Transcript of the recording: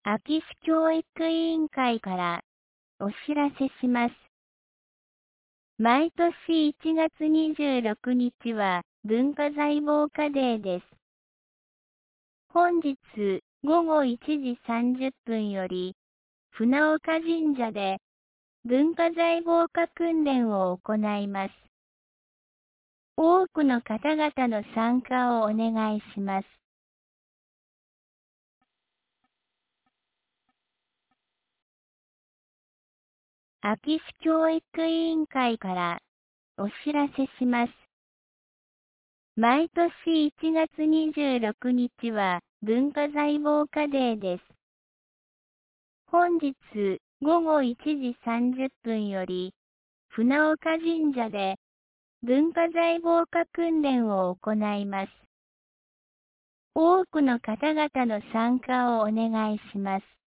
秋市教育委員会からお知らせします。毎年1月26日は文化財防火デーです。本日午後1時30分より、船岡神社で文化財防火訓練を行います。多くの方々の参加をお願いします。秋市教育委員会からお知らせします。毎年1月26日は文化財防火デーです。本日午後1時30分より、船岡神社で文化財防火訓練を行います。多くの方々の参加をお願いします。